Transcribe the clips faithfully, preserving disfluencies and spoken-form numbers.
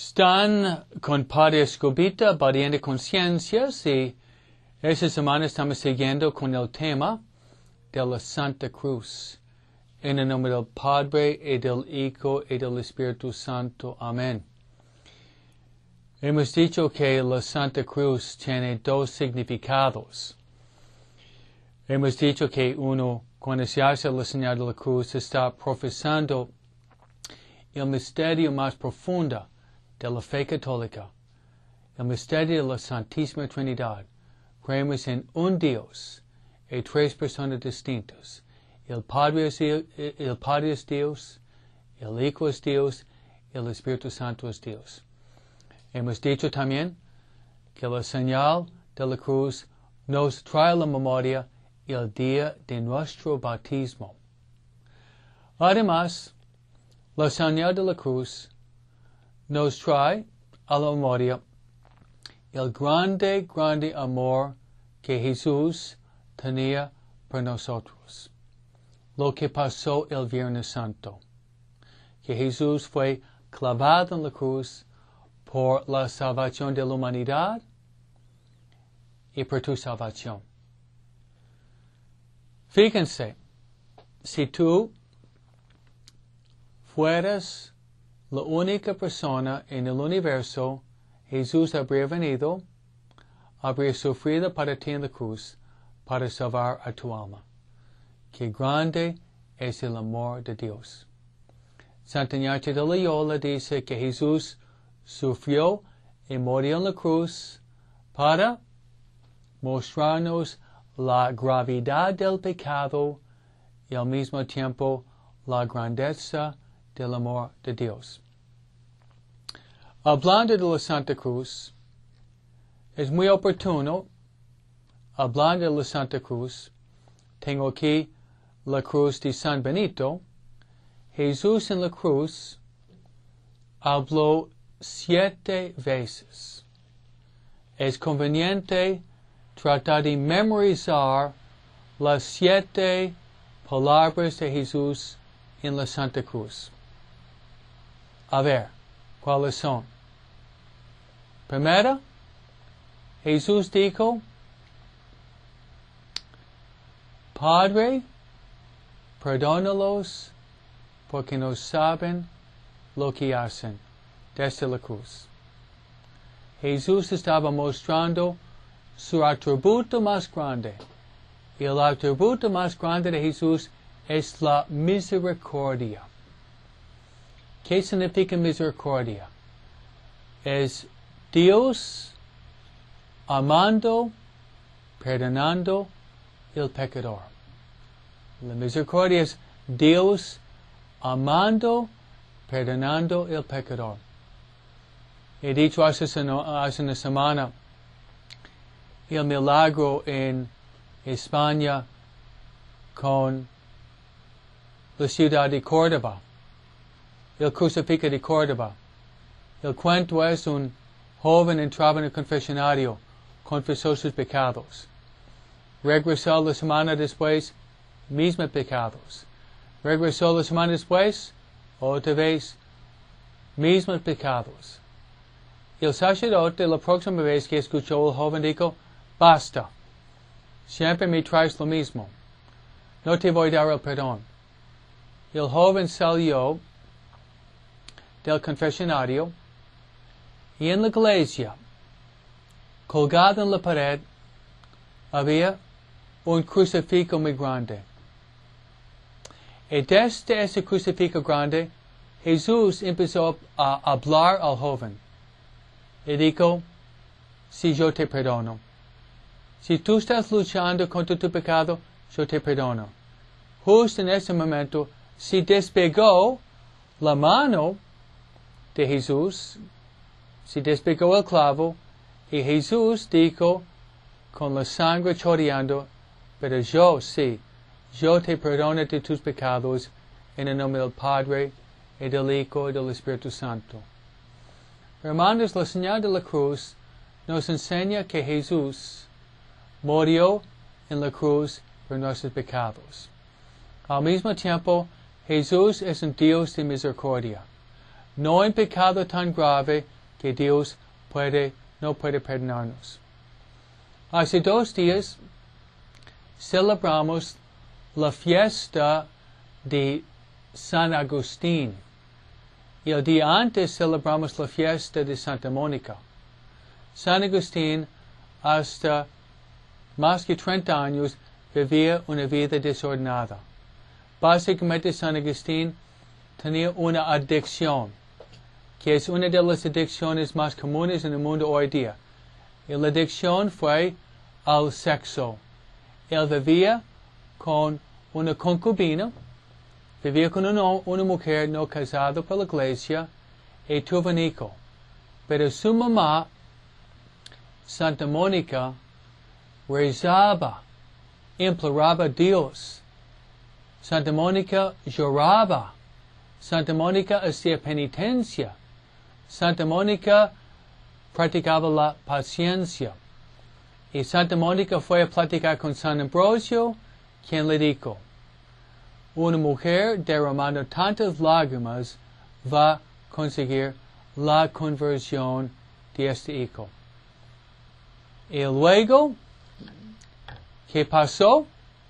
Están con Padre Escobita, Variando Conciencias, y esta semana estamos siguiendo con el tema de la Santa Cruz. En el nombre del Padre, y del Hijo, y del Espíritu Santo. Amén. Hemos dicho que la Santa Cruz tiene dos significados. Hemos dicho que uno, cuando se hace la señal de la cruz, está profesando el misterio más profundo de la fe católica, el misterio de la Santísima Trinidad. Creemos en un Dios y tres personas distintas. El Padre es, el Padre es Dios, el Hijo es Dios, y el Espíritu Santo es Dios. Hemos dicho también que la señal de la cruz nos trae a la memoria el día de nuestro bautismo. Además, la señal de la cruz nos trae a la memoria el grande, grande amor que Jesús tenía por nosotros. Lo que pasó el Viernes Santo. Que Jesús fue clavado en la cruz por la salvación de la humanidad y por tu salvación. Fíjense, si tú fueras la única persona en el universo, Jesús habría venido, habría sufrido para ti en la cruz, para salvar a tu alma. Qué grande es el amor de Dios. Santa Ignacia de Loyola dice que Jesús sufrió y murió en la cruz para mostrarnos la gravedad del pecado y al mismo tiempo la grandeza del amor de Dios. Hablando de la Santa Cruz, es muy oportuno, hablando de la Santa Cruz, tengo aquí la cruz de San Benito. Jesús en la cruz habló siete veces. Es conveniente tratar de memorizar las siete palabras de Jesús en la Santa Cruz. A ver, ¿cuáles son? Primera, Jesús dijo, Padre, perdónalos porque no saben lo que hacen. Desde la cruz. Jesús estaba mostrando su atributo más grande. Y el atributo más grande de Jesús es la misericordia. ¿Qué significa misericordia? Es Dios amando, perdonando el pecador. La misericordia es Dios amando, perdonando el pecador. He dicho hace, hace una semana el milagro en España con la ciudad de Córdoba, el crucifijo de Córdoba. El cuento es un joven entraba en el confesionario, confesó sus pecados. Regresó la semana después, mismos pecados. Regresó la semana después, otra vez, mismos pecados. El sacerdote, la próxima vez que escuchó al joven, dijo, basta, siempre me traes lo mismo, no te voy a dar el perdón. El joven salió del confesionario y en la iglesia, colgado en la pared, había un crucifijo muy grande. Y desde ese crucifijo grande, Jesús empezó a hablar al joven. Y dijo, si yo te perdono. Si tú estás luchando contra tu pecado, yo te perdono. Justo en ese momento, se despegó la mano de Jesús, se despegó el clavo, y Jesús dijo, con la sangre chorreando, pero yo sí, yo te perdono de tus pecados, en el nombre del Padre, y del Hijo, y del Espíritu Santo. Hermanos, la señal de la cruz nos enseña que Jesús murió en la cruz por nuestros pecados. Al mismo tiempo, Jesús es un Dios de misericordia. No en pecado tan grave que Dios puede, no puede perdonarnos. Hace dos días celebramos la fiesta de San Agustín. Y el día antes celebramos la fiesta de Santa Mónica. San Agustín, hasta más que treinta años, vivía una vida desordenada. Básicamente, San Agustín tenía una adicción, que es una de las adicciones más comunes en el mundo hoy día. Y la adicción fue al sexo. Él vivía con una concubina, vivía con una, una mujer no casada por la iglesia y tuvo un hijo. Pero su mamá, Santa Mónica, rezaba, imploraba a Dios. Santa Mónica lloraba. Santa Mónica hacía penitencia. Santa Mónica practicaba la paciencia. Y Santa Mónica fue a platicar con San Ambrosio, quien le dijo: una mujer derramando tantas lágrimas va a conseguir la conversión de este hijo. Y luego, ¿qué pasó?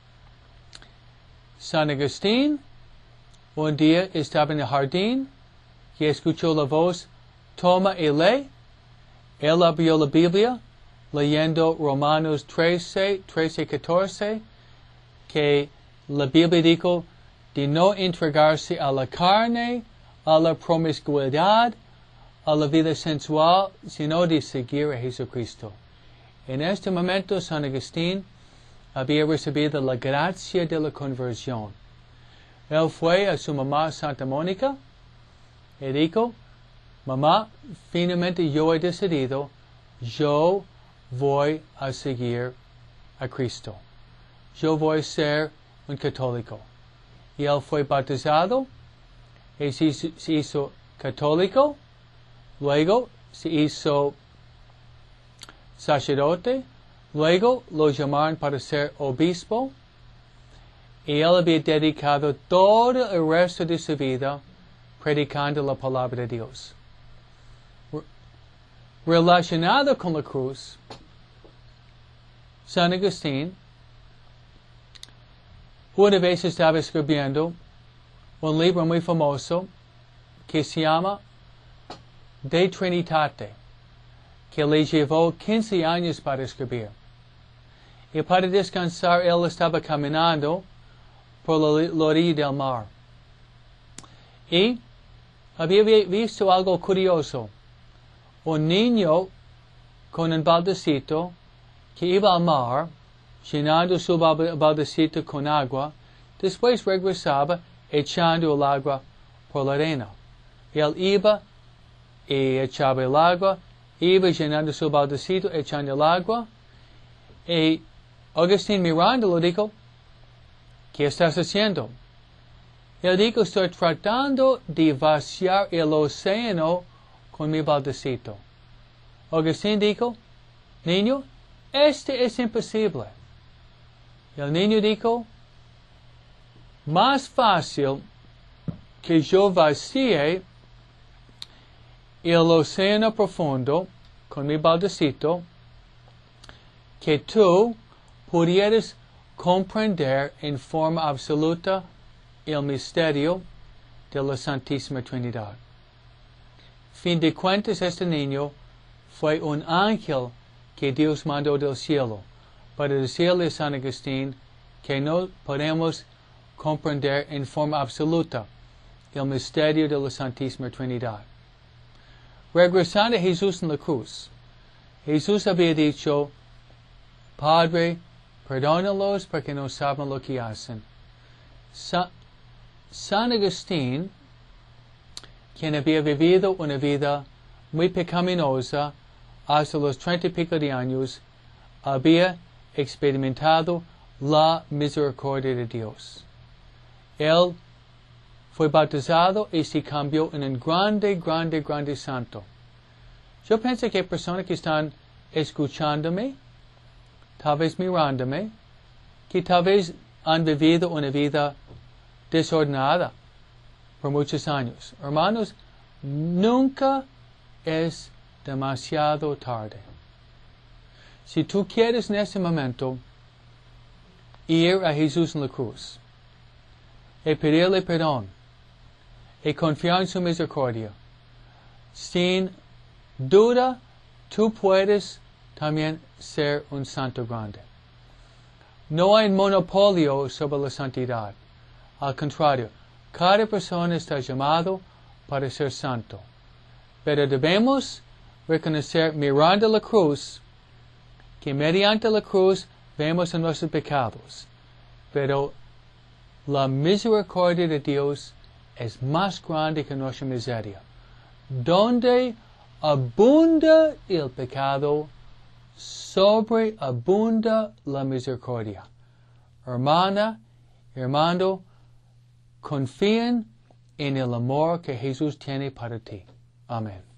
San Agustín un día estaba en el jardín y escuchó la voz: toma y lee. Él abrió la Biblia, leyendo Romanos trece, trece, catorce, que la Biblia dijo de no entregarse a la carne, a la promiscuidad, a la vida sensual, sino de seguir a Jesucristo. En este momento, San Agustín había recibido la gracia de la conversión. Él fue a su mamá Santa Mónica y dijo: mamá, finalmente yo he decidido, yo voy a seguir a Cristo. Yo voy a ser un católico. Y él fue bautizado y se hizo, se hizo católico, luego se hizo sacerdote, luego lo llamaron para ser obispo, y él había dedicado todo el resto de su vida predicando la palabra de Dios. Relacionado con la cruz, San Agustín una vez estaba escribiendo un libro muy famoso que se llama De Trinitate, que le llevó quince años para escribir. Y para descansar él estaba caminando por la orilla del mar. Y había visto algo curioso. Un niño con un baldecito que iba al mar, llenando su baldecito con agua, después regresaba echando el agua por la arena. Él iba y echaba el agua, iba llenando su baldecito, echando el agua, y Agustín mirándolo dijo: ¿qué estás haciendo? Él dijo: estoy tratando de vaciar el océano con mi baldecito. Agustín dijo: niño, este es imposible. Y el niño dijo: más fácil que yo vacíe el océano profundo con mi baldecito, que tú pudieras comprender en forma absoluta el misterio de la Santísima Trinidad. Fin de cuentas, este niño fue un ángel que Dios mandó del cielo para decirle a San Agustín que no podemos comprender en forma absoluta el misterio de la Santísima Trinidad. Regresando a Jesús en la cruz, Jesús había dicho: Padre, perdónalos porque no saben lo que hacen. Sa San Agustín, quien había vivido una vida muy pecaminosa hasta los treinta y pico de años, había experimentado la misericordia de Dios. Él fue bautizado y se cambió en un grande, grande, grande santo. Yo pienso que hay personas que están escuchándome, tal vez mirándome, que tal vez han vivido una vida desordenada por muchos años. Hermanos, nunca es demasiado tarde. Si tú quieres en ese momento ir a Jesús en la cruz y pedirle perdón y confiar en su misericordia, sin duda tú puedes también ser un santo grande. No hay monopolio sobre la santidad. Al contrario, cada persona está llamado para ser santo. Pero debemos reconocer, mirando la cruz, que mediante la cruz vemos en nuestros pecados. Pero la misericordia de Dios es más grande que nuestra miseria. Donde abunda el pecado, sobreabunda la misericordia. Hermana, hermano, confíen en el amor que Jesús tiene para ti. Amén.